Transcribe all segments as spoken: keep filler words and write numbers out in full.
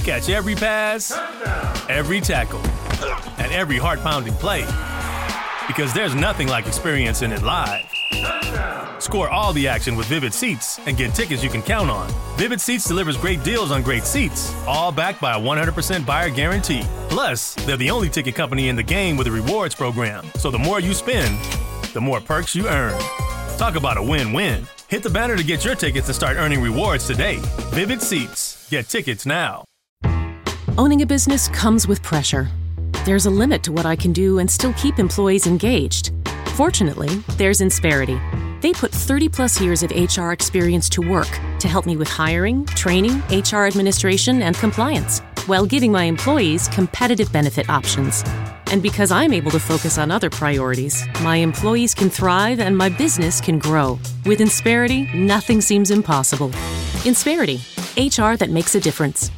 Catch every pass, every tackle, and every heart-pounding play. Because there's nothing like experiencing it live. Score all the action with Vivid Seats and get tickets you can count on. Vivid Seats delivers great deals on great seats, all backed by a one hundred percent buyer guarantee. Plus, they're the only ticket company in the game with a rewards program. So the more you spend, the more perks you earn. Talk about a win-win. Hit the banner to get your tickets and start earning rewards today. Vivid Seats. Get tickets now. Owning a business comes with pressure. There's a limit to what I can do and still keep employees engaged. Fortunately, there's Insperity. They put thirty plus years of H R experience to work to help me with hiring, training, H R administration, and compliance, while giving my employees competitive benefit options. And because I'm able to focus on other priorities, my employees can thrive and my business can grow. With Insperity, nothing seems impossible. Insperity, H R that makes a difference.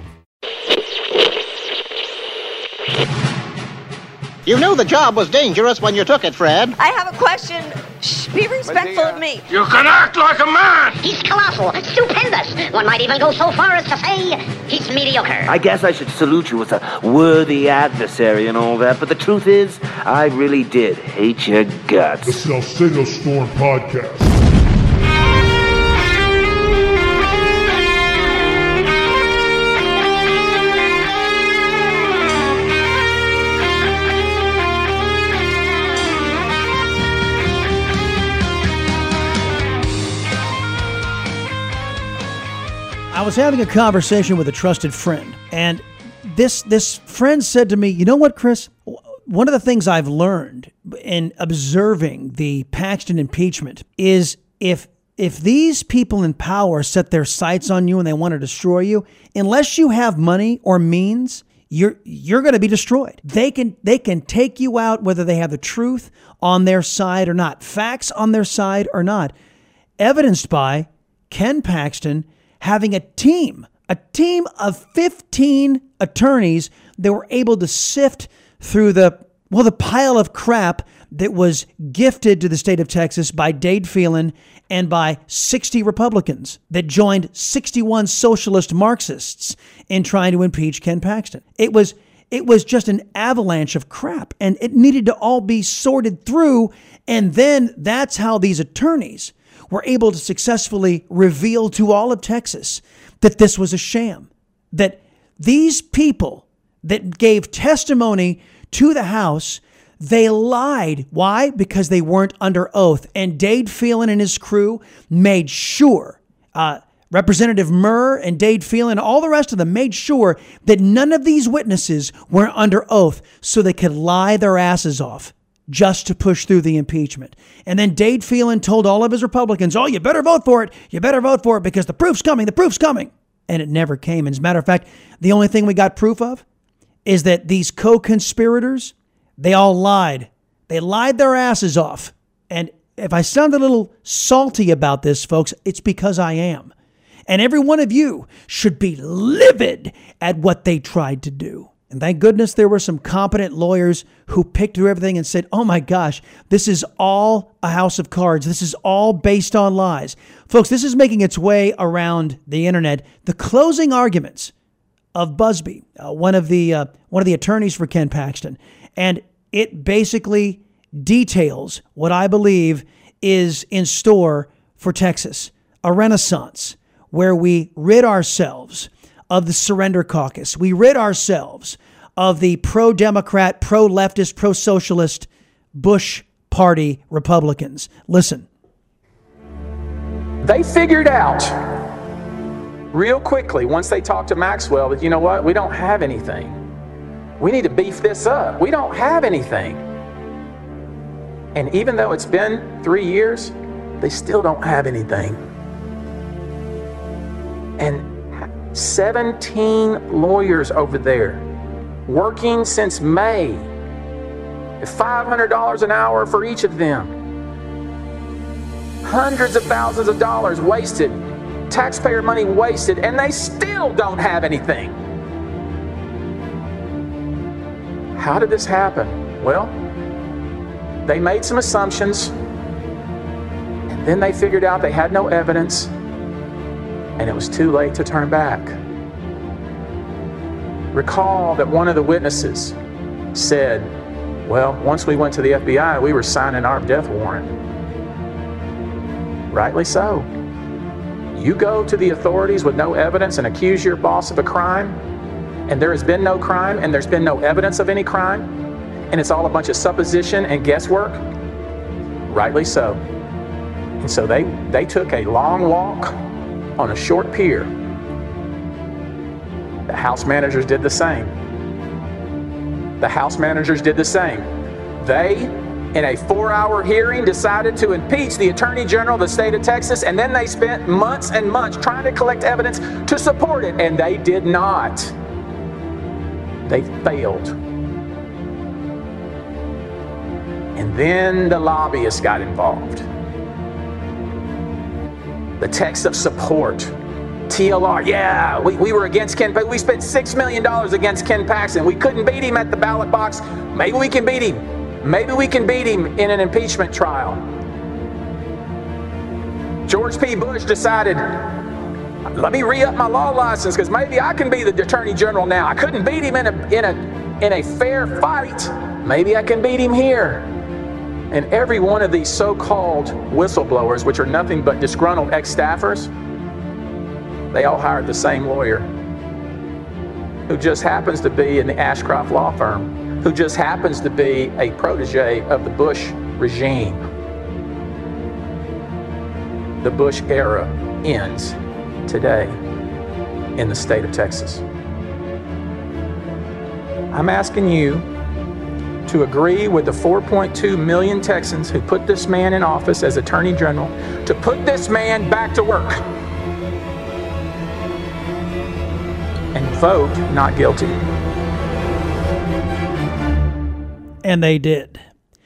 You knew the job was dangerous when you took it, Fred. I have a question. Shh, be respectful of me. You can act like a man! He's colossal, stupendous. One might even go so far as to say he's mediocre. I guess I should salute you as a worthy adversary and all that, but the truth is, I really did hate your guts. The Salcedo Storm Podcast. I was having a conversation with a trusted friend, and this this friend said to me, you know what, Chris? One of the things I've learned in observing the Paxton impeachment is if if these people in power set their sights on you and they want to destroy you, unless you have money or means, you're you're going to be destroyed. They can they can take you out whether they have the truth on their side or not, facts on their side or not, evidenced by Ken Paxton having a team, a team of fifteen attorneys that were able to sift through the, well, the pile of crap that was gifted to the state of Texas by Dade Phelan and by sixty Republicans that joined sixty-one socialist Marxists in trying to impeach Ken Paxton. It was, it was just an avalanche of crap, and it needed to all be sorted through, and then that's how these attorneys were able to successfully reveal to all of Texas that this was a sham, that these people that gave testimony to the House, they lied. Why? Because they weren't under oath. And Dade Phelan and his crew made sure, uh, Representative Murr and Dade Phelan, all the rest of them made sure that none of these witnesses were under oath so they could lie their asses off just to push through the impeachment. And then Dade Phelan told all of his Republicans, oh, you better vote for it. You better vote for it because the proof's coming. The proof's coming. And it never came. As a matter of fact, the only thing we got proof of is that these co-conspirators, they all lied. They lied their asses off. And if I sound a little salty about this, folks, it's because I am. And every one of you should be livid at what they tried to do. And thank goodness there were some competent lawyers who picked through everything and said, oh my gosh, this is all a house of cards. This is all based on lies. Folks, this is making its way around the internet. The closing arguments of Busby, uh, one of the uh, one of the attorneys for Ken Paxton. And it basically details what I believe is in store for Texas, a renaissance where we rid ourselves of the surrender caucus. We rid ourselves of the pro-Democrat, pro-leftist, pro-socialist Bush Party Republicans. Listen. They figured out real quickly once they talked to Maxwell that, you know what, we don't have anything. We need to beef this up. We don't have anything. And even though it's been three years, they still don't have anything. And seventeen lawyers over there working since May at five hundred dollars an hour for each of them. Hundreds of thousands of dollars wasted, taxpayer money wasted, and they still don't have anything. How did this happen? Well, they made some assumptions, and then they figured out they had no evidence, and it was too late to turn back. recall that one of the witnesses said, well, once we went to the F B I, we were signing our death warrant. Rightly so. You go to the authorities with no evidence and accuse your boss of a crime, and there has been no crime, and there's been no evidence of any crime, and it's all a bunch of supposition and guesswork. Rightly so. And so they, they took a long walk on a short pier. The House managers did the same. The House managers did the same. They, in a four-hour hearing, decided to impeach the Attorney General of the state of Texas, and then they spent months and months trying to collect evidence to support it, and they did not. They failed. And then the lobbyists got involved. The text of support. T L R, yeah, we, we were against Ken, but we spent six million dollars against Ken Paxton. We couldn't beat him at the ballot box. Maybe we can beat him. Maybe we can beat him in an impeachment trial. George P. Bush decided, let me re-up my law license because maybe I can be the Attorney General now. I couldn't beat him in a, in a, in a fair fight. Maybe I can beat him here. And every one of these so-called whistleblowers, which are nothing but disgruntled ex-staffers, they all hired the same lawyer who just happens to be in the Ashcroft law firm, who just happens to be a protege of the Bush regime. The Bush era ends today in the state of Texas. I'm asking you to agree with the four point two million Texans who put this man in office as Attorney General to put this man back to work. And vote not guilty. And they did.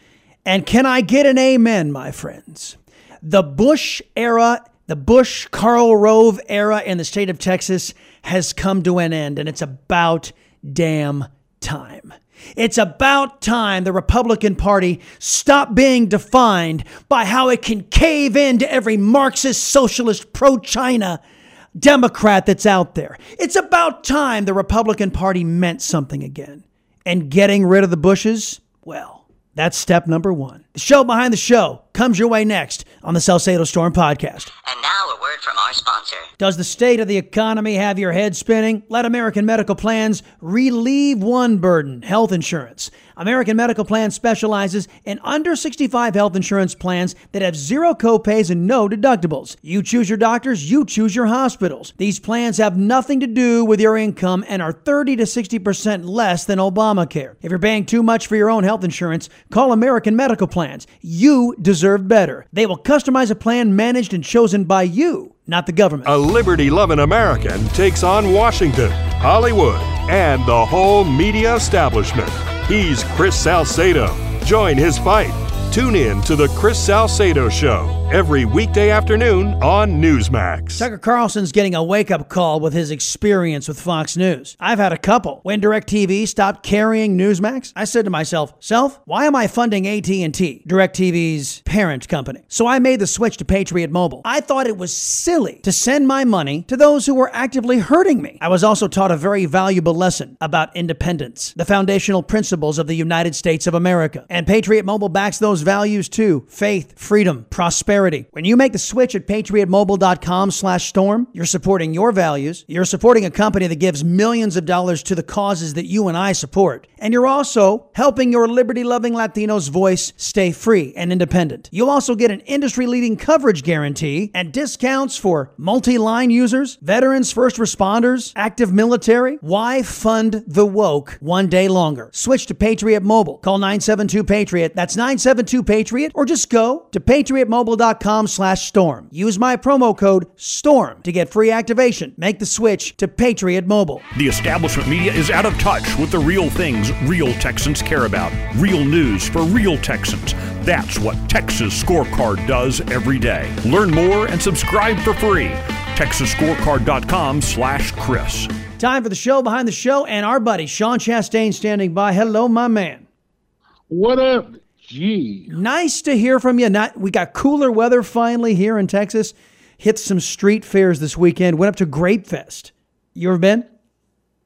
And can I get an amen, my friends? The Bush era, the Bush Karl Rove era in the state of Texas has come to an end, and it's about damn time. It's about time the Republican Party stopped being defined by how it can cave into every Marxist, socialist, pro-China Democrat that's out there. It's about time the Republican Party meant something again. And getting rid of the Bushes, well, that's step number one. The show behind the show comes your way next on the Salcedo Storm Podcast. And now a word from our sponsor. Does the state of the economy have your head spinning? Let American Medical Plans relieve one burden, health insurance. American Medical Plans specializes in under sixty-five health insurance plans that have zero copays and no deductibles. You choose your doctors, you choose your hospitals. These plans have nothing to do with your income and are thirty to sixty percent less than Obamacare. If you're paying too much for your own health insurance, call American Medical Plans. You deserve better. They will customize a plan managed and chosen by you, not the government. A liberty-loving American takes on Washington, Hollywood, and the whole media establishment. He's Chris Salcedo. Join his fight. Tune in to the Chris Salcedo Show every weekday afternoon on Newsmax. Tucker Carlson's getting a wake-up call with his experience with Fox News. I've had a couple. When DirecTV stopped carrying Newsmax, I said to myself, Self, why am I funding A T and T, DirecTV's parent company? So I made the switch to Patriot Mobile. I thought it was silly to send my money to those who were actively hurting me. I was also taught a very valuable lesson about independence, the foundational principles of the United States of America. And Patriot Mobile backs those values too: faith, freedom, prosperity. When you make the switch at patriotmobile.com slash storm, you're supporting your values. You're supporting a company that gives millions of dollars to the causes that you and I support. And you're also helping your liberty-loving Latinos' voice stay free and independent. You'll also get an industry-leading coverage guarantee and discounts for multi-line users, veterans, first responders, active military. Why fund the woke one day longer? Switch to Patriot Mobile. Call nine seven two PATRIOT. That's nine seven two PATRIOT. Or just go to patriotmobile.com slash storm. Use my promo code STORM to get free activation. Make the switch to Patriot Mobile. The establishment media is out of touch with the real things real Texans care about. Real news for real Texans. That's what Texas Scorecard does every day. Learn more and subscribe for free. Texas Scorecard dot com slash Chris. Time for the show behind the show, and our buddy Sean Chastain standing by. Hello, my man. What up? Gee. Nice to hear from you. Not, we got cooler weather finally here in Texas. Hit some street fairs this weekend. Went up to Grape Fest. You ever been?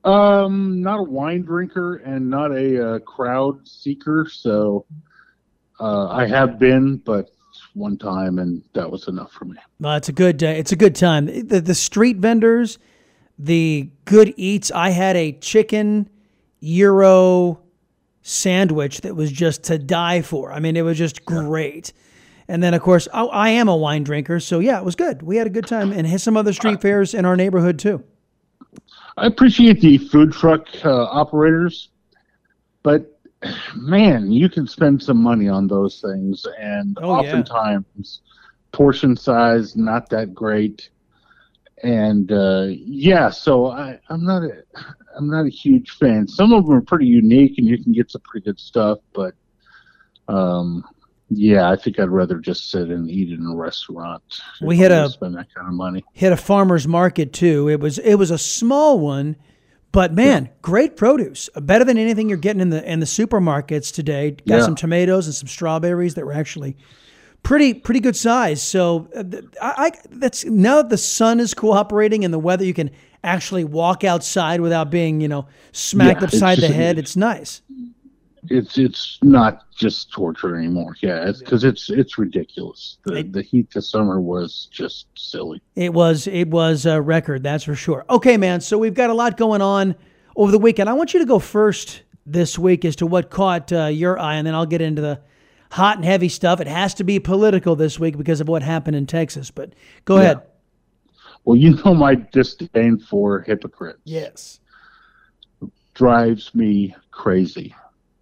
Um, not a wine drinker and not a uh, crowd seeker, so uh, I have been, but one time, and that was enough for me. Well, it's a good uh, it's a good time. The the street vendors, the good eats. I had a chicken gyro sandwich that was just to die for. I mean, it was just great. And then, of course, I, I am a wine drinker, so yeah, it was good. We had a good time, and had some other street fairs in our neighborhood too. I appreciate the food truck uh, operators, but man, you can spend some money on those things, and oh, oftentimes yeah. portion size not that great. And uh, yeah, so I, I'm not a I'm not a huge fan. Some of them are pretty unique, and you can get some pretty good stuff, but um, yeah, I think I'd rather just sit and eat in a restaurant. We had a spend that kind of money. Hit a farmer's market too. It was it was a small one, but man, yeah. great produce. Better than anything you're getting in the in the supermarkets today. Got yeah. some tomatoes and some strawberries that were actually pretty pretty good size. So uh, I, I that's now that the sun is cooperating and the weather, you can actually walk outside without being you know smacked yeah, upside just, the head. It's nice. It's it's not just torture anymore. Yeah, it's because it's it's ridiculous. The it, the heat this summer was just silly. It was it was a record, that's for sure. Okay, man. So we've got a lot going on over the weekend. I want you to go first this week as to what caught uh, your eye, and then I'll get into the hot and heavy stuff. It has to be political this week because of what happened in Texas. But go yeah. ahead. Well, you know my disdain for hypocrites. Yes, drives me crazy.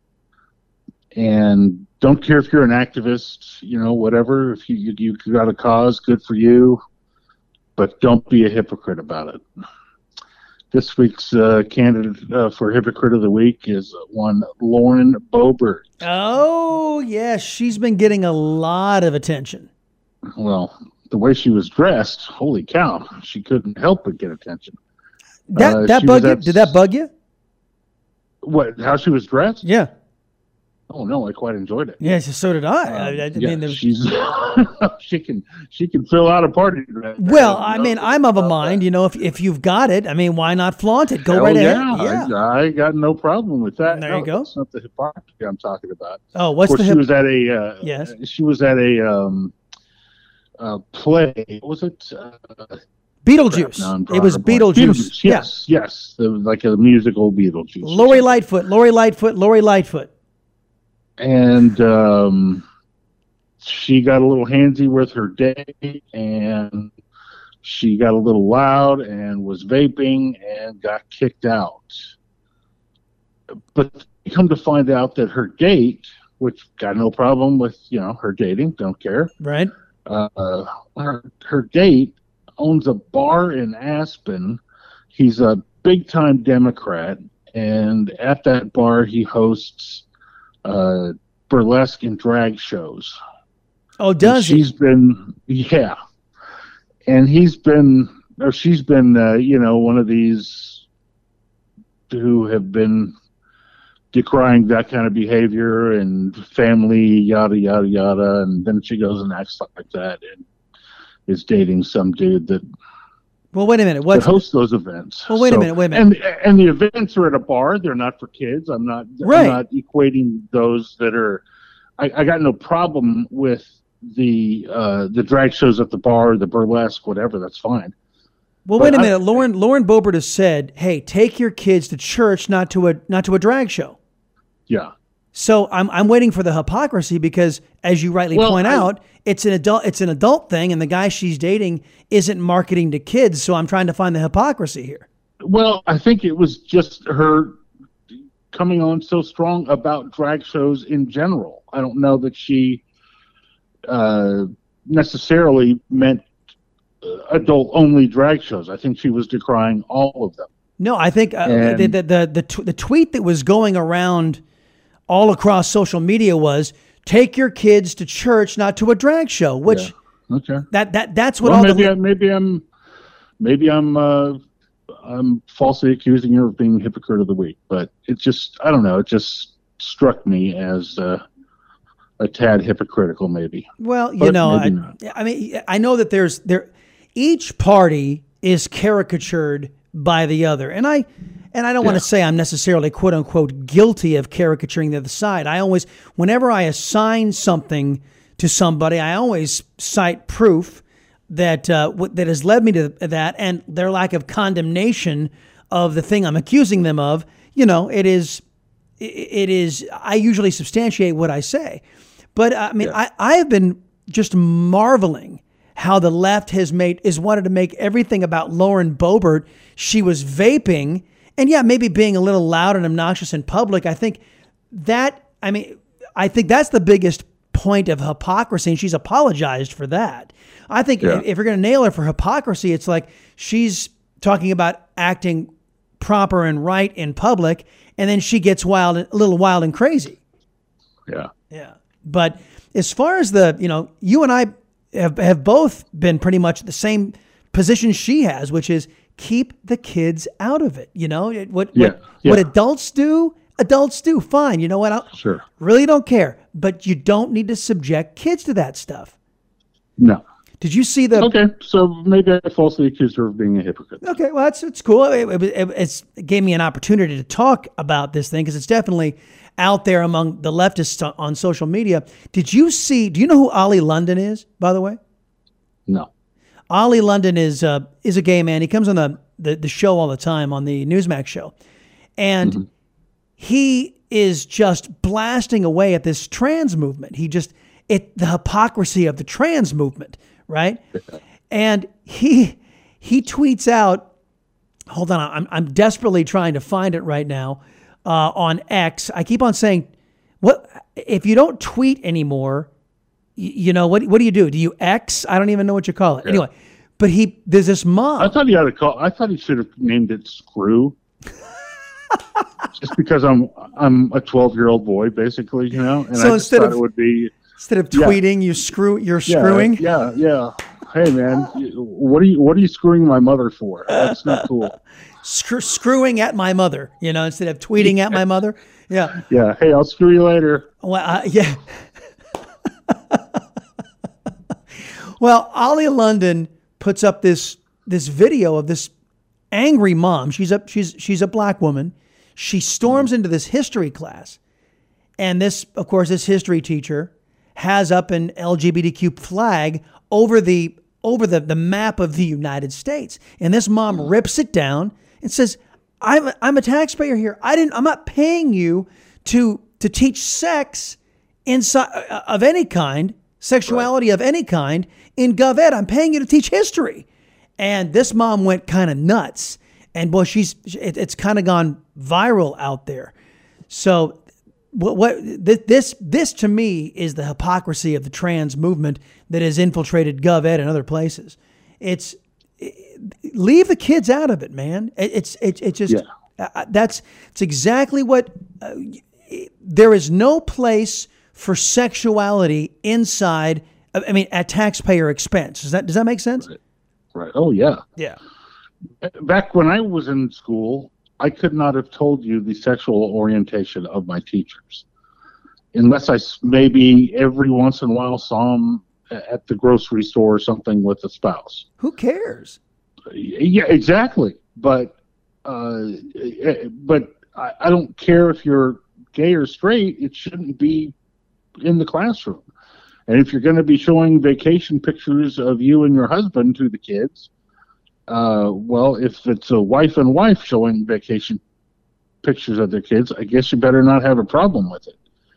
And don't care if you're an activist, you know, whatever. If you, you you got a cause, good for you. But don't be a hypocrite about it. This week's uh, candidate uh, for Hypocrite of the Week is one Lauren Boebert. Oh, yes. She's been getting a lot of attention. Well, the way she was dressed, holy cow, she couldn't help but get attention. That uh, that bug you? Did that bug you? What? How she was dressed? Yeah. Oh no, I quite enjoyed it. Yes, yeah, so did I. Um, I, I yeah, mean, was... she's she can she can fill out a party. Well, I mean, I'm of a mind, that. you know, if if you've got it, I mean, why not flaunt it? Go Hell right yeah, ahead. Yeah, I, I got no problem with that. There no, you go. That's not the hypocrisy I'm talking about. Oh, what's of course, the? Hip- she was at a uh, yes. She was at a um, uh, play. Was it? Uh, Beetlejuice. No, it was Beetlejuice. Beetlejuice. Yes, yeah. yes. It was like a musical Beetlejuice. Lori Lightfoot. Lori Lightfoot. Lori Lightfoot. And um, she got a little handsy with her date, and she got a little loud and was vaping and got kicked out. But come to find out that her date, which got no problem with, you know, her dating, don't care. Right. Uh, her, her date owns a bar in Aspen. He's a big-time Democrat, and at that bar he hosts uh, burlesque and drag shows. Oh, does he? She's been, yeah. And he's been, or she's been, uh, you know, one of these who have been decrying that kind of behavior and family, yada, yada, yada. And then she goes and acts like that and is dating some dude that Well, wait a minute. What hosts those events? Well, wait so, a minute. Wait a minute. And and the events are at a bar. They're not for kids. I'm not. Right. I'm not equating those that are. I, I got no problem with the uh, the drag shows at the bar, the burlesque, whatever. That's fine. Well, but wait a I, minute. Lauren Lauren Boebert has said, "Hey, take your kids to church, not to a not to a drag show." Yeah. So I'm I'm waiting for the hypocrisy because, as you rightly well, point I, out, it's an adult it's an adult thing, and the guy she's dating isn't marketing to kids. So I'm trying to find the hypocrisy here. Well, I think it was just her coming on so strong about drag shows in general. I don't know that she uh, necessarily meant adult only drag shows. I think she was decrying all of them. No, I think uh, the the the the, t- the tweet that was going around all across social media was, take your kids to church, not to a drag show, which yeah. okay. that, that, that's what well, all maybe, the... I, maybe I'm, maybe I'm, uh, I'm falsely accusing her of being hypocrite of the week, but it just, I don't know. It just struck me as, uh, a tad hypocritical, maybe. Well, you but know, I, I mean, I know that there's there, each party is caricatured by the other. And I, And I don't Yeah. want to say I'm necessarily quote unquote guilty of caricaturing the other side. I always, whenever I assign something to somebody, I always cite proof that uh, w- that has led me to that, and their lack of condemnation of the thing I'm accusing them of. You know, it is, it, it is. I usually substantiate what I say, but I mean, Yeah. I I have been just marveling how the left has made is wanted to make everything about Lauren Boebert. She was vaping, and yeah, maybe being a little loud and obnoxious in public. I think that. I mean, I think that's the biggest point of hypocrisy, and she's apologized for that. I think Yeah. if, if you're going to nail her for hypocrisy, it's like she's talking about acting proper and right in public, and then she gets wild, a little wild and crazy. Yeah. Yeah. But as far as the, you know, you and I have, have both been pretty much the same position she has, which is keep the kids out of it. You know, It- what, Yeah, what, yeah. what adults do, adults do. Fine. You know what? I Sure. really don't care, but you don't need to subject kids to that stuff. No. Did you see the? Okay, so maybe I falsely accused her of being a hypocrite. Okay, well, that's it's cool. It, it, it, it's, it gave me an opportunity to talk about this thing because it's definitely out there among the leftists on- on social media. Did you see? Do you know who Ollie London is, by the way? No. Ollie London is uh, is a gay man. He comes on the, the the show all the time on the Newsmax show, and Mm-hmm. he is just blasting away at this trans movement. He just it the hypocrisy of the trans movement, right? And he he tweets out. Hold on, I'm I'm desperately trying to find it right now uh, on X. I keep on saying, what if you don't tweet anymore? y- You know what? What do you do? Do you X? I don't even know what you call it. Yeah. Anyway, but he there's this mom. I thought he ought to call. I thought he should have named it Screw. Just because I'm I'm a twelve year old boy, basically, you know, and So I just instead thought of- it would be Instead of Yeah. tweeting, you screw. You're yeah, screwing. Yeah, yeah. Hey, man, what are you what are you screwing my mother for? That's not cool. Screw, screwing at my mother. You know, instead of tweeting at my mother. Yeah. Yeah. Hey, I'll screw you later. Well, uh, yeah. Well, Ollie London puts up this this video of this angry mom. She's a she's she's a black woman. She storms into this history class, and this, of course, this history teacher has up an L G B T Q flag over the over the, the map of the United States. And this mom rips it down and says, I'm a, I'm a taxpayer here. I didn't I'm not paying you to to teach sex inside uh, of any kind, sexuality of any kind in GovEd. I'm paying you to teach history. And this mom went kind of nuts. And boy, she's it, it's kind of gone viral out there. So what, what this this to me is the hypocrisy of the trans movement that has infiltrated GovEd and other places. It's leave the kids out of it, man. It, it's it, it just Yeah. uh, that's it's exactly what uh, there is no place for sexuality inside. I mean, at taxpayer expense. Does that does that make sense? Right. Right. Oh, yeah. Yeah. Back when I was in school, I could not have told you the sexual orientation of my teachers, unless I s- maybe every once in a while saw them at the grocery store or something with a spouse. Who cares? Yeah, exactly. But uh, eh, but I, I don't care if you're gay or straight. It shouldn't be in the classroom. And if you're going to be showing vacation pictures of you and your husband to the kids, uh, well, if it's a wife and wife showing vacation pictures of their kids, I guess you better not have a problem with it.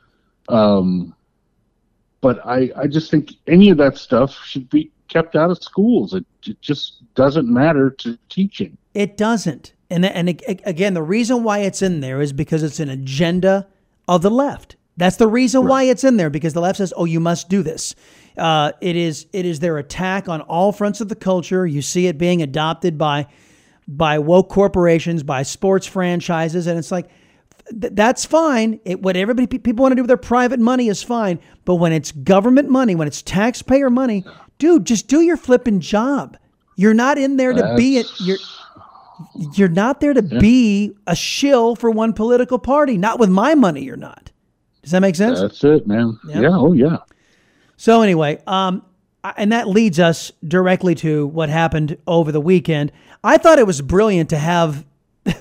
Um, but I, I just think any of that stuff should be kept out of schools. It, it just doesn't matter to teaching. It doesn't. And and ag- again, the reason why it's in there is because it's an agenda of the left. That's the reason why it's in there, because the left says, "Oh, you must do this." Uh, it is it is their attack on all fronts of the culture. You see it being adopted by by woke corporations, by sports franchises, and it's like th- that's fine. It, what everybody pe- people want to do with their private money is fine, but when it's government money, when it's taxpayer money, dude, just do your flipping job. You're not in there to be it. You're you're not there to be a shill for one political party. Not with my money. You're not. Does that make sense? That's it, man. Yep. Yeah. Oh, yeah. So anyway, um, and that leads us directly to what happened over the weekend. I thought it was brilliant to have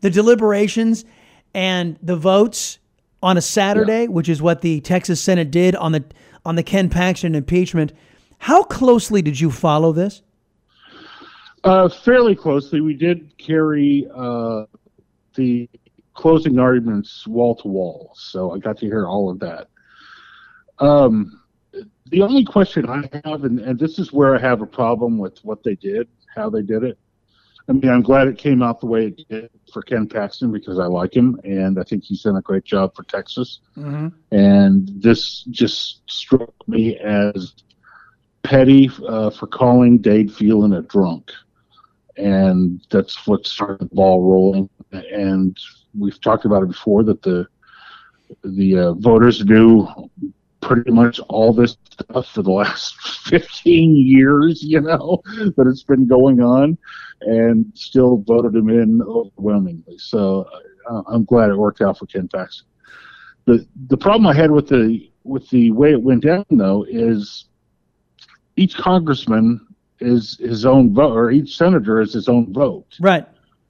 the deliberations and the votes on a Saturday, yeah. which is what the Texas Senate did on the on the Ken Paxton impeachment. How closely did you follow this? Uh, fairly closely. We did carry uh, the closing arguments wall to wall, so I got to hear all of that. Um, the only question I have, and, and this is where I have a problem with what they did, how they did it. I mean, I'm glad it came out the way it did for Ken Paxton because I like him, and I think he's done a great job for Texas. Mm-hmm. And this just struck me as petty uh, for calling Dade Phelan a drunk. And that's what started the ball rolling. And we've talked about it before that the the uh, voters knew pretty much all this stuff for the last fifteen years, you know, that it's been going on, and still voted him in overwhelmingly. So uh, I'm glad it worked out for Ken Paxton. The the problem I had with the with the way it went down, though, is each congressman is his own vote, or each senator is his own vote. Right.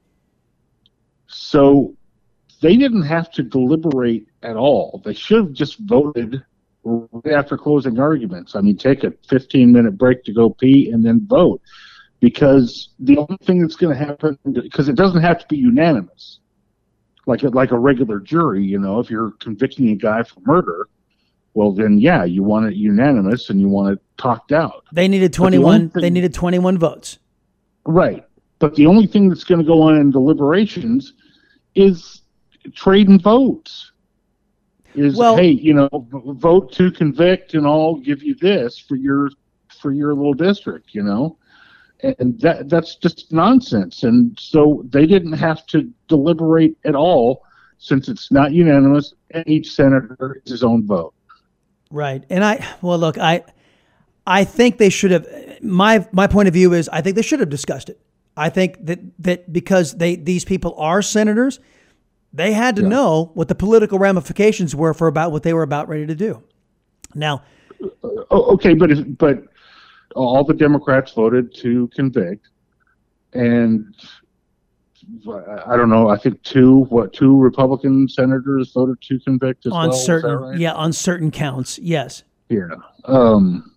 So they didn't have to deliberate at all. They should have just voted right after closing arguments. I mean, take a fifteen minute break to go pee and then vote. Because the only thing that's going to happen, because it doesn't have to be unanimous, like a, like a regular jury, you know, if you're convicting a guy for murder, well, then, yeah, you want it unanimous and you want it talked out. They needed twenty-one. The thing, they needed twenty-one votes. Right. But the only thing that's going to go on in deliberations is trading votes. Is, well, hey, you know, vote to convict and I'll give you this for your for your little district, you know. And that that's just nonsense. And so they didn't have to deliberate at all since it's not unanimous and each senator is his own vote. Right. And I, well, look, I, I think they should have, my, my point of view is I think they should have discussed it. I think that, that because they, these people are senators, they had to yeah. know what the political ramifications were for about what they were about ready to do. Now, okay, but, if, but all the Democrats voted to convict, and I don't know, I think two, what, two Republican senators voted to convict as on well? certain, right? yeah, on certain counts, yes. Yeah. Um,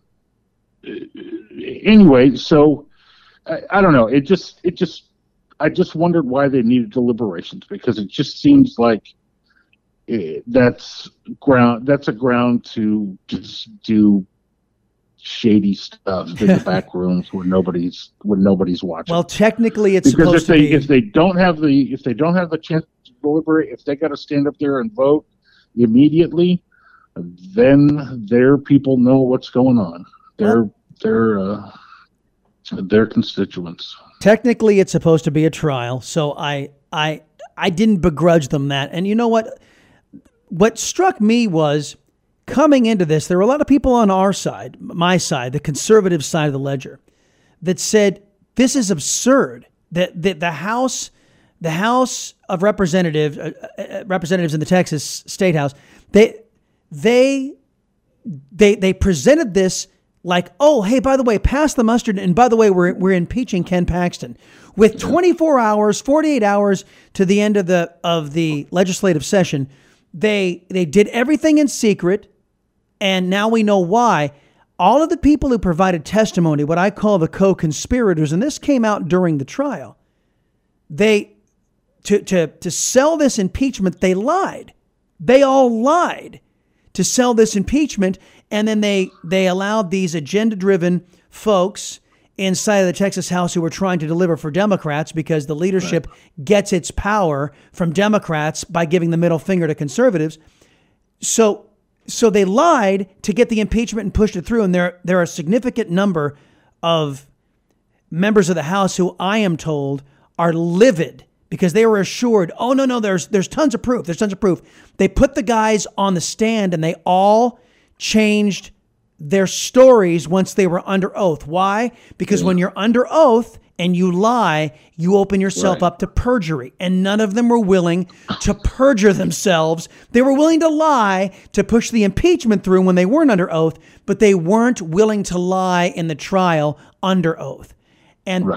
anyway, so I, I don't know. It just, it just, I just wondered why they needed deliberations, because it just seems like it, that's ground, that's a ground to just do shady stuff in the back rooms where nobody's where nobody's watching. Well, technically, it's because supposed if they to be... if they don't have the if they don't have the chance to deliberate, if they got to stand up there and vote immediately, then their people know what's going on. Their well, their uh, their constituents. Technically, it's supposed to be a trial, so I I I didn't begrudge them that. And you know what? What struck me was, coming into this, there were a lot of people on our side, my side, the conservative side of the ledger, that said this is absurd. That, that the House, the House of Representatives, uh, uh, representatives in the Texas State House, they they they they presented this like, oh, hey, by the way, pass the mustard, and by the way, we're we're impeaching Ken Paxton with twenty-four hours, forty-eight hours to the end of the of the legislative session. They they did everything in secret. And now we know why. All of the people who provided testimony, what I call the co-conspirators, and this came out during the trial, they, to, to, to sell this impeachment, they lied. They all lied to sell this impeachment. And then they, they allowed these agenda-driven folks inside of the Texas House who were trying to deliver for Democrats, because the leadership right. gets its power from Democrats by giving the middle finger to conservatives. So, So they lied to get the impeachment and pushed it through. And there, there are a significant number of members of the House who I am told are livid because they were assured, oh, no, no, there's there's tons of proof. There's tons of proof. They put the guys on the stand and they all changed their stories once they were under oath. Why? Because yeah. when you're under oath and you lie, you open yourself right. up to perjury. And none of them were willing to perjure themselves. They were willing to lie to push the impeachment through when they weren't under oath, but they weren't willing to lie in the trial under oath. And right.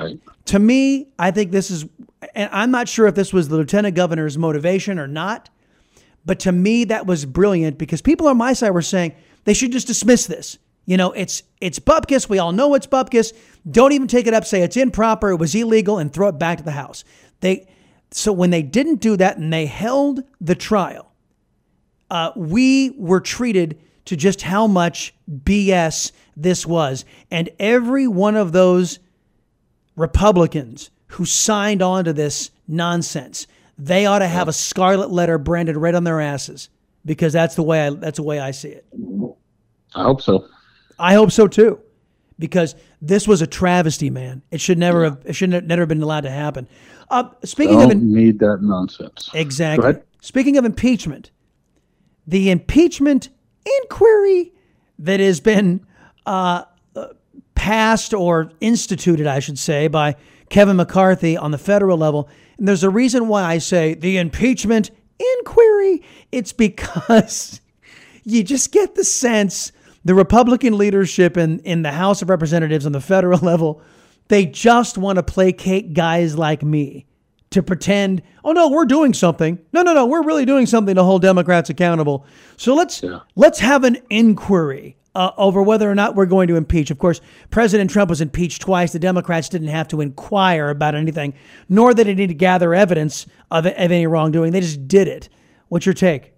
To me, I think this is, and I'm not sure if this was the lieutenant governor's motivation or not, but to me, that was brilliant because people on my side were saying they should just dismiss this. You know, it's it's bupkis. We all know it's bupkis. Don't even take it up. Say it's improper. It was illegal, and throw it back to the House. They so when they didn't do that and they held the trial, uh, we were treated to just how much B S this was, and every one of those Republicans who signed on to this nonsense, they ought to have a scarlet letter branded red on their asses because that's the way I that's the way I see it. I hope so. I hope so too, because this was a travesty, man. It should never yeah. have. It should have never been allowed to happen. Uh, speaking Don't of in- need that nonsense. Exactly. Speaking of impeachment, the impeachment inquiry that has been uh, passed or instituted, I should say, by Kevin McCarthy on the federal level. And there's a reason why I say the impeachment inquiry. It's because you just get the sense the Republican leadership in, in the House of Representatives on the federal level, they just want to placate guys like me to pretend, oh no, we're doing something. No, no, no, we're really doing something to hold Democrats accountable. So let's yeah. let's have an inquiry uh, over whether or not we're going to impeach. Of course, President Trump was impeached twice. The Democrats didn't have to inquire about anything, nor did they need to gather evidence of, of any wrongdoing. They just did it. What's your take?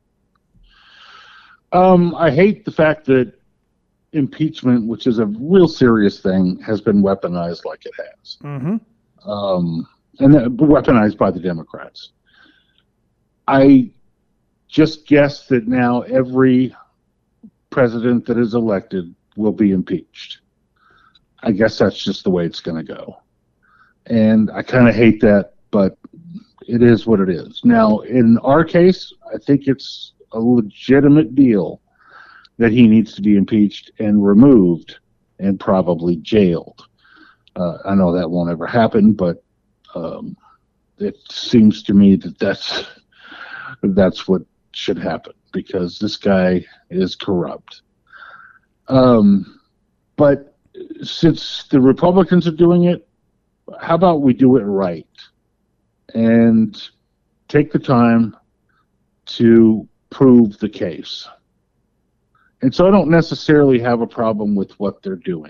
Um, I hate the fact that impeachment, which is a real serious thing, has been weaponized like it has. Mm-hmm. Um, and then weaponized by the Democrats. I just guess that now every president that is elected will be impeached. I guess that's just the way it's going to go. And I kind of hate that, but it is what it is. Now, in our case, I think it's a legitimate deal that he needs to be impeached and removed and probably jailed. Uh, I know that won't ever happen, but um, it seems to me that that's that's what should happen because this guy is corrupt. Um, but since the Republicans are doing it, how about we do it right and take the time to prove the case? And so I don't necessarily have a problem with what they're doing.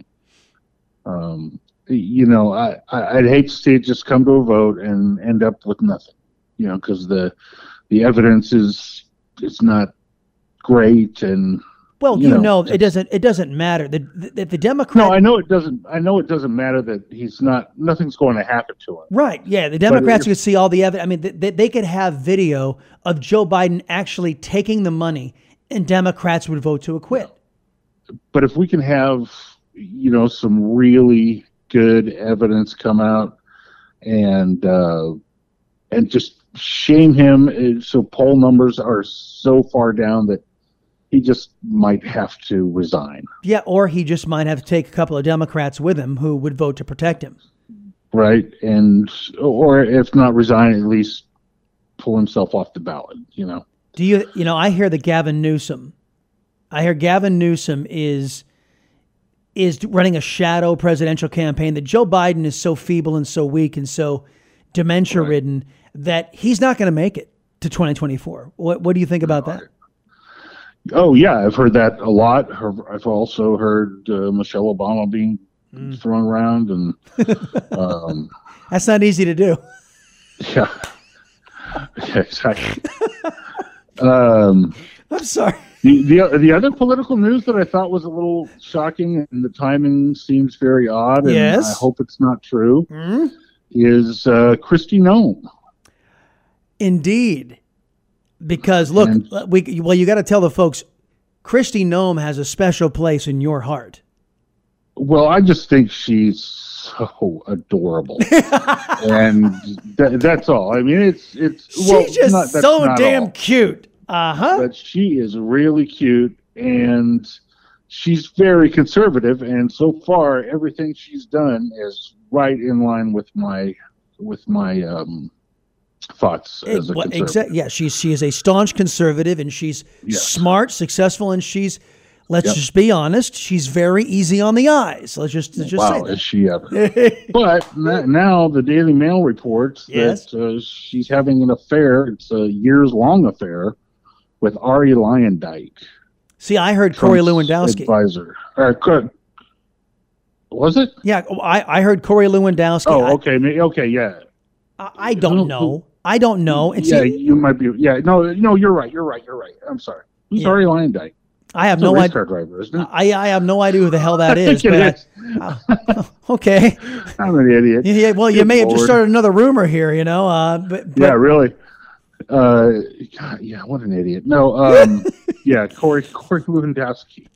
Um, you know, I, I, I'd hate to see it just come to a vote and end up with nothing, you know, because the the evidence is is not great. And well, you, you know, know it doesn't it doesn't matter. The, the, the Democrat. No, I know it doesn't. I know it doesn't matter that he's not. Nothing's going to happen to him. Right. Yeah. The Democrats could see all the evidence. I mean, they, they could have video of Joe Biden actually taking the money, and Democrats would vote to acquit. But if we can have, you know, some really good evidence come out and uh, and just shame him, so poll numbers are so far down that he just might have to resign. Yeah, or he just might have to take a couple of Democrats with him who would vote to protect him. Right, and or if not resign, at least pull himself off the ballot, you know. Do you, you know, I hear that Gavin Newsom, I hear Gavin Newsom is is running a shadow presidential campaign, that Joe Biden is so feeble and so weak and so dementia-ridden right. that he's not going to make it to twenty twenty-four. What What do you think about that? Oh, yeah, I've heard that a lot. I've also heard uh, Michelle Obama being mm. thrown around. and um, That's not easy to do. Yeah, yeah exactly. um, I'm sorry. The, the the other political news that I thought was a little shocking, and the timing seems very odd, and yes. I hope it's not true, mm. is uh, Kristi Noem. Indeed. Because, look, and, we well, you got to tell the folks, Kristi Noem has a special place in your heart. Well, I just think she's so adorable. and th- that's all. I mean, it's... it's She's well, just not, so damn all. cute. Uh-huh. But she is really cute, and she's very conservative, and so far, everything she's done is right in line with my with my um, thoughts as a well, conservative. Exactly. Yeah, she's she is a staunch conservative, and she's yes. smart, successful, and she's Let's yep. just be honest. She's very easy on the eyes. Let's just, let's just wow, say that. Is she ever. But now the Daily Mail reports yes. that uh, she's having an affair. It's a years-long affair with Ari Lyondike. See, I heard Corey Lewandowski. Advisor. Uh, was it? Yeah, I, I heard Corey Lewandowski. Oh, okay. I, okay, yeah. I, I don't know. I don't know. And yeah, see, you might be. Yeah, no, no, you're right. You're right. You're right. I'm sorry. Who's yeah. Ari Lyondike? I have it's no idea. Driver, isn't it? I I have no idea who the hell that is. I but is. I, uh, okay. I'm an idiot. Yeah. Well, you Good may Lord. have just started another rumor here. You know. Uh, but, but yeah, really. Uh, God, yeah. What an idiot. No. Um. yeah, Corey Corey Lewandowski.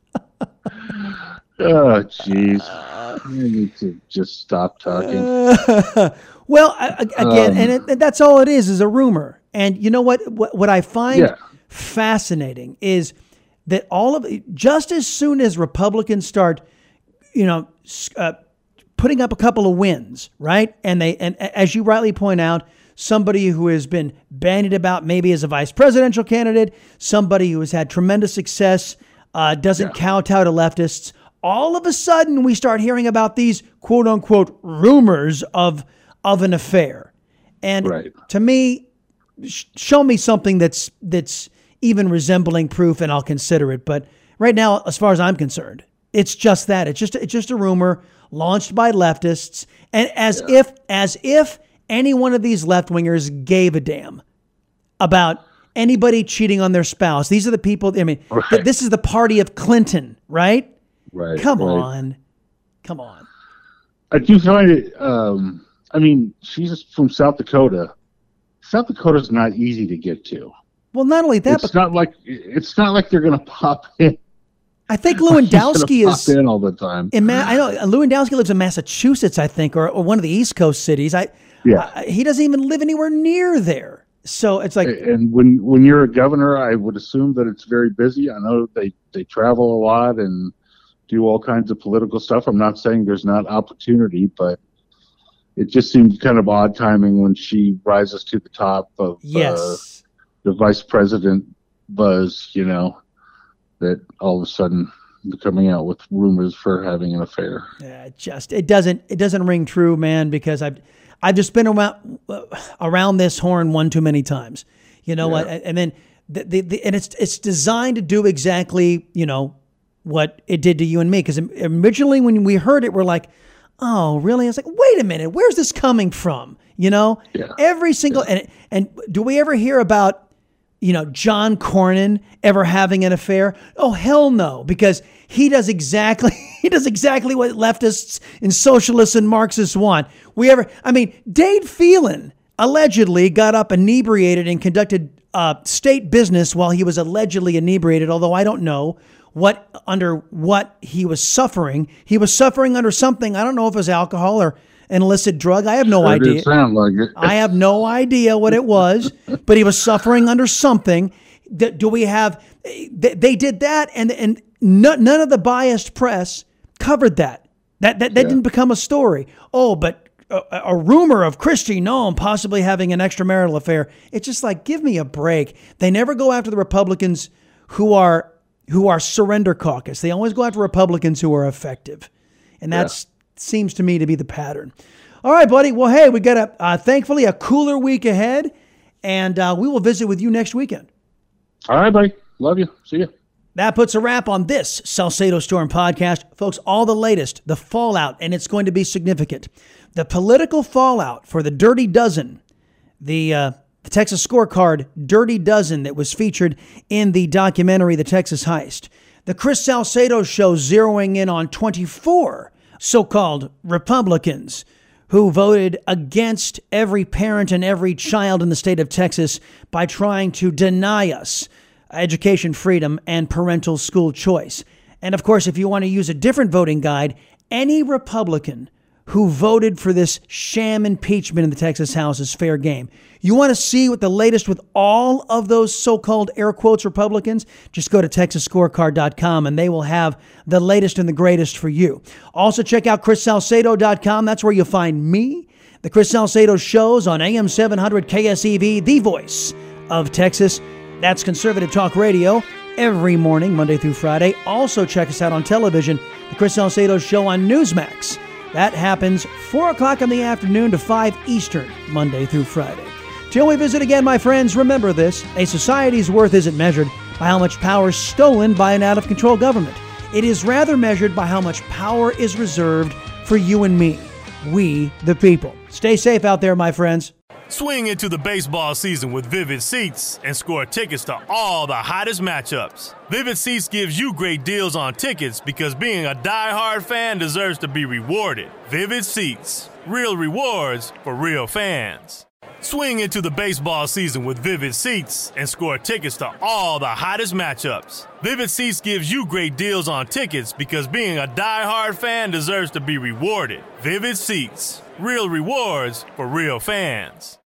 Oh, jeez. I need to just stop talking. Uh, well, again, um, and it, that's all it is, is a rumor. And you know what? What, what I find yeah. fascinating is that all of just as soon as Republicans start, you know, uh, putting up a couple of wins, right? And they, and as you rightly point out, somebody who has been bandied about maybe as a vice presidential candidate, somebody who has had tremendous success, uh, doesn't yeah. kowtow to leftists. All of a sudden, we start hearing about these quote unquote rumors of of an affair, and right. to me, sh- show me something that's that's even resembling proof, and I'll consider it. But right now, as far as I'm concerned, it's just that it's just it's just a rumor launched by leftists, and as yeah. if as if any one of these left wingers gave a damn about anybody cheating on their spouse. These are the people. I mean, right. th- this is the party of Clinton, right? Right. Come right. on. Come on. I do find it, um, I mean, she's from South Dakota. South Dakota's not easy to get to. Well, not only that, it's but not like it's not like they're going to pop in. I think Lewandowski is pop in all the time. In Ma- I know Lewandowski lives in Massachusetts, I think, or, or one of the East Coast cities. I yeah. I, he doesn't even live anywhere near there. So it's like, and when when you're a governor, I would assume that it's very busy. I know they they travel a lot and do all kinds of political stuff. I'm not saying there's not opportunity, but it just seems kind of odd timing when she rises to the top of yes. uh, the vice president buzz, you know, that all of a sudden they're coming out with rumors for having an affair. Yeah, it just, it doesn't, it doesn't ring true, man, because I've, I've just been around, uh, around this horn one too many times, you know what? Yeah. And then the, the, the, and it's, it's designed to do exactly, you know, what it did to you and me. Because originally when we heard it, we're like, oh, really? I was like, wait a minute, where's this coming from? You know, yeah. every single, yeah. and and do we ever hear about, you know, John Cornyn ever having an affair? Oh, hell no, because he does exactly, he does exactly what leftists and socialists and Marxists want. We ever, I mean, Dade Phelan allegedly got up inebriated and conducted uh, state business while he was allegedly inebriated, although I don't know what under what he was suffering. He was suffering under something. I don't know if it was alcohol or an illicit drug. I have no sure idea. Did sound like it. I have no idea what it was, but he was suffering under something. Do we have? They did that, and and none of the biased press covered that. That that, that yeah. didn't become a story. Oh, but a, a rumor of Kristi Noem possibly having an extramarital affair. It's just like, give me a break. They never go after the Republicans who are. who are surrender caucus. They always go after Republicans who are effective. And that yeah. seems to me to be the pattern. All right, buddy. Well, hey, we got a, uh, thankfully a cooler week ahead, and uh, we will visit with you next weekend. All right, buddy. Love you. See you. That puts a wrap on this Salcedo Storm podcast. Folks, all the latest, the fallout, and it's going to be significant. The political fallout for the Dirty Dozen, the uh, the Texas Scorecard Dirty Dozen that was featured in the documentary The Texas Heist. The Chris Salcedo Show zeroing in on twenty-four so-called Republicans who voted against every parent and every child in the state of Texas by trying to deny us education freedom and parental school choice. And of course, if you want to use a different voting guide, any Republican who voted for this sham impeachment in the Texas House is fair game. You want to see what the latest with all of those so-called air quotes Republicans? Just go to texas scorecard dot com and they will have the latest and the greatest for you. Also check out chris salcedo dot com. That's where you'll find me. The Chris Salcedo Shows on A M seven hundred K S E V, the voice of Texas. That's Conservative Talk Radio. every morning, Monday through Friday. Also check us out on television, the Chris Salcedo Show on Newsmax. That happens four o'clock in the afternoon to five Eastern, Monday through Friday. Till we visit again, my friends, remember this. A society's worth isn't measured by how much power is stolen by an out-of-control government. It is rather measured by how much power is reserved for you and me, we the people. Stay safe out there, my friends. Swing into the baseball season with Vivid Seats and score tickets to all the hottest matchups. Vivid Seats gives you great deals on tickets because being a die-hard fan deserves to be rewarded. Vivid Seats. Real rewards for real fans. Swing into the baseball season with Vivid Seats and score tickets to all the hottest matchups. Vivid Seats gives you great deals on tickets because being a die-hard fan deserves to be rewarded. Vivid Seats. Real rewards for real fans.